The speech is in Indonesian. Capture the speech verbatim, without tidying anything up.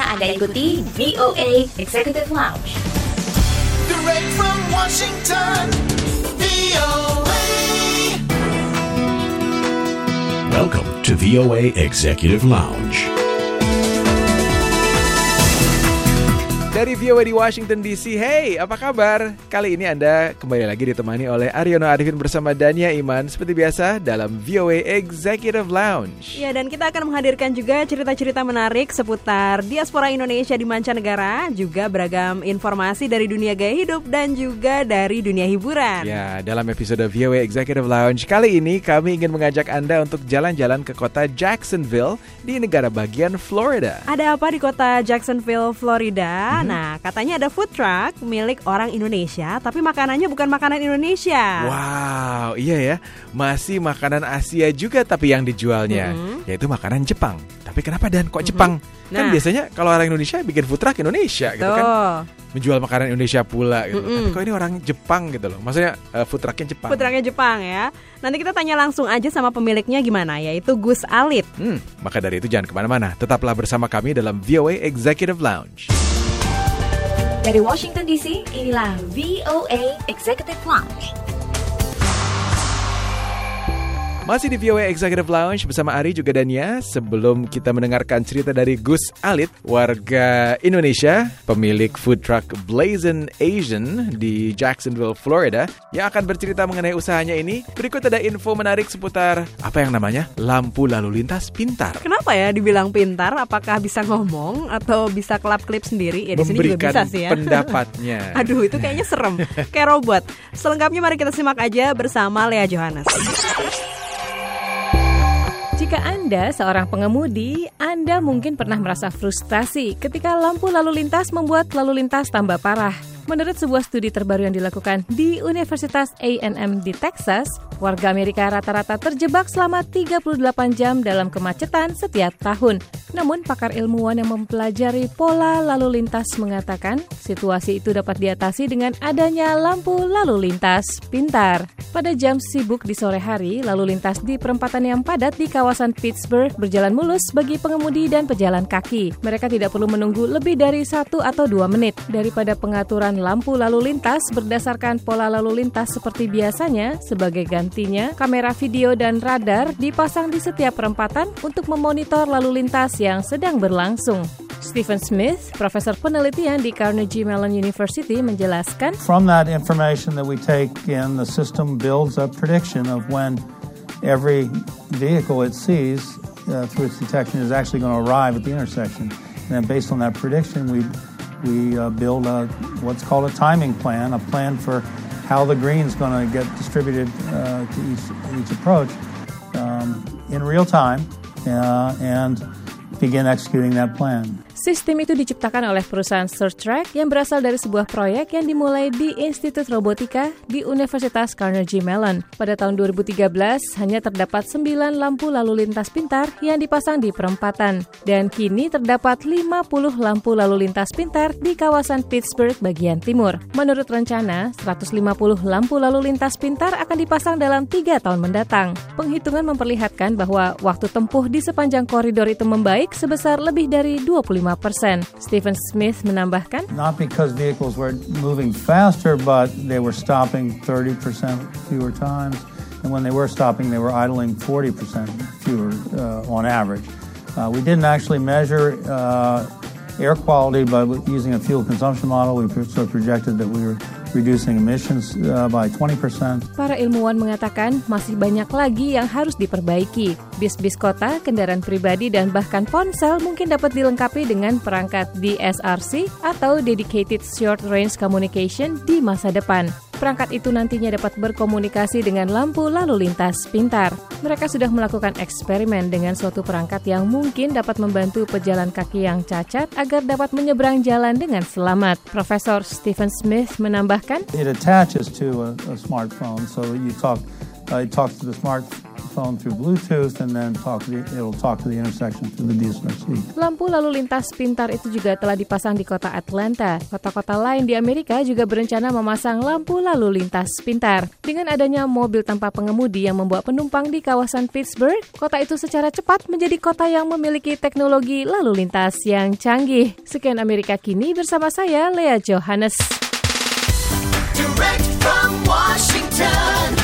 Anda ikuti V O A Executive Lounge. Direct from Washington, V O A. Welcome to V O A Executive Lounge. Dari V O A di Washington D C, hey, apa kabar? Kali ini Anda kembali lagi ditemani oleh Aryono Arifin bersama Dania Iman seperti biasa dalam V O A Executive Lounge. Ya, dan kita akan menghadirkan juga cerita-cerita menarik seputar diaspora Indonesia di mancanegara, juga beragam informasi dari dunia gaya hidup dan juga dari dunia hiburan. Ya, dalam episode V O A Executive Lounge kali ini kami ingin mengajak Anda untuk jalan-jalan ke kota Jacksonville di negara bagian Florida. Ada apa di kota Jacksonville, Florida? Hmm. Nah, katanya ada food truck milik orang Indonesia, tapi makanannya bukan makanan Indonesia. Wow, iya ya, masih makanan Asia juga tapi yang dijualnya, mm-hmm. yaitu makanan Jepang. Tapi kenapa Dan kok Jepang? Mm-hmm. Kan nah. biasanya kalau orang Indonesia bikin food truck Indonesia gitu Tuh. kan, menjual makanan Indonesia pula gitu. Mm-hmm. Tapi kok ini orang Jepang gitu loh, maksudnya uh, food trucknya Jepang. Food trucknya Jepang ya. Nanti kita tanya langsung aja sama pemiliknya gimana, yaitu Gus Alit. Hmm, maka dari itu jangan kemana-mana, tetaplah bersama kami dalam V O A Executive Lounge. Dari Washington D C, inilah V O A Executive Lounge. Masih di V O A Executive Lounge bersama Ari juga Dania. Sebelum kita mendengarkan cerita dari Gus Alit, warga Indonesia, pemilik food truck Blazin' Asian di Jacksonville, Florida, yang akan bercerita mengenai usahanya ini. Berikut ada info menarik seputar apa yang namanya lampu lalu lintas pintar. Kenapa ya dibilang pintar? Apakah bisa ngomong atau bisa kelap-kelip sendiri? Ya di sini juga bisa sih ya. Pendapatnya. Aduh, itu kayaknya serem, kayak robot. Selengkapnya mari kita simak aja bersama Lea Johannes. Jika Anda seorang pengemudi, Anda mungkin pernah merasa frustasi ketika lampu lalu lintas membuat lalu lintas tambah parah. Menurut sebuah studi terbaru yang dilakukan di Universitas A and M di Texas, warga Amerika rata-rata terjebak selama tiga puluh delapan jam dalam kemacetan setiap tahun. Namun, pakar ilmuwan yang mempelajari pola lalu lintas mengatakan situasi itu dapat diatasi dengan adanya lampu lalu lintas pintar. Pada jam sibuk di sore hari, lalu lintas di perempatan yang padat di kawasan Pittsburgh berjalan mulus bagi pengemudi dan pejalan kaki. Mereka tidak perlu menunggu lebih dari satu atau dua menit. Daripada pengaturan lampu lalu lintas berdasarkan pola lalu lintas seperti biasanya, sebagai gantinya, kamera video dan radar dipasang di setiap perempatan untuk memonitor lalu lintas yang sedang berlangsung. Stephen Smith, profesor penelitian di Carnegie Mellon University, menjelaskan, From that information that we take in, the system builds a prediction of when every vehicle it sees uh, through its detection is actually going to arrive at the intersection. And then based on that prediction, we we uh, build a what's called a timing plan, a plan for how the green is going to get distributed uh, to each, each approach um, in real time uh, and begin executing that plan. Sistem itu diciptakan oleh perusahaan Surtrack yang berasal dari sebuah proyek yang dimulai di Institut Robotika di Universitas Carnegie Mellon. Pada tahun dua ribu tiga belas, hanya terdapat sembilan lampu lalu lintas pintar yang dipasang di perempatan. Dan kini terdapat lima puluh lampu lalu lintas pintar di kawasan Pittsburgh bagian timur. Menurut rencana, seratus lima puluh lampu lalu lintas pintar akan dipasang dalam tiga tahun mendatang. Penghitungan memperlihatkan bahwa waktu tempuh di sepanjang koridor itu membaik sebesar lebih dari dua puluh lima persen. Stephen Smith menambahkan, Not because vehicles were moving faster, but they were stopping thirty percent fewer times. And when they were stopping, they were idling forty percent fewer uh, on average. Uh, we didn't actually measure uh, air quality, but using a fuel consumption model, we sort of projected that we were reducing emissions uh, by twenty percent. Para ilmuwan mengatakan masih banyak lagi yang harus diperbaiki. Bis-bis kota, kendaraan pribadi, dan bahkan ponsel mungkin dapat dilengkapi dengan perangkat D S R C atau Dedicated Short Range Communication di masa depan. Perangkat itu nantinya dapat berkomunikasi dengan lampu lalu lintas pintar. Mereka sudah melakukan eksperimen dengan suatu perangkat yang mungkin dapat membantu pejalan kaki yang cacat agar dapat menyeberang jalan dengan selamat. Profesor Stephen Smith menambahkan, It attaches to a, a smartphone, so you talk, uh, it talks to the smartphone phone through Bluetooth, and then talk to the, it'll talk to the intersection through the D S R C. Lampu lalu lintas pintar itu juga telah dipasang di kota Atlanta. Kota-kota lain di Amerika juga berencana memasang lampu lalu lintas pintar. Dengan adanya mobil tanpa pengemudi yang membawa penumpang di kawasan Pittsburgh, kota itu secara cepat menjadi kota yang memiliki teknologi lalu lintas yang canggih. Sekian Amerika Kini bersama saya, Lea Johannes. Direct from Washington.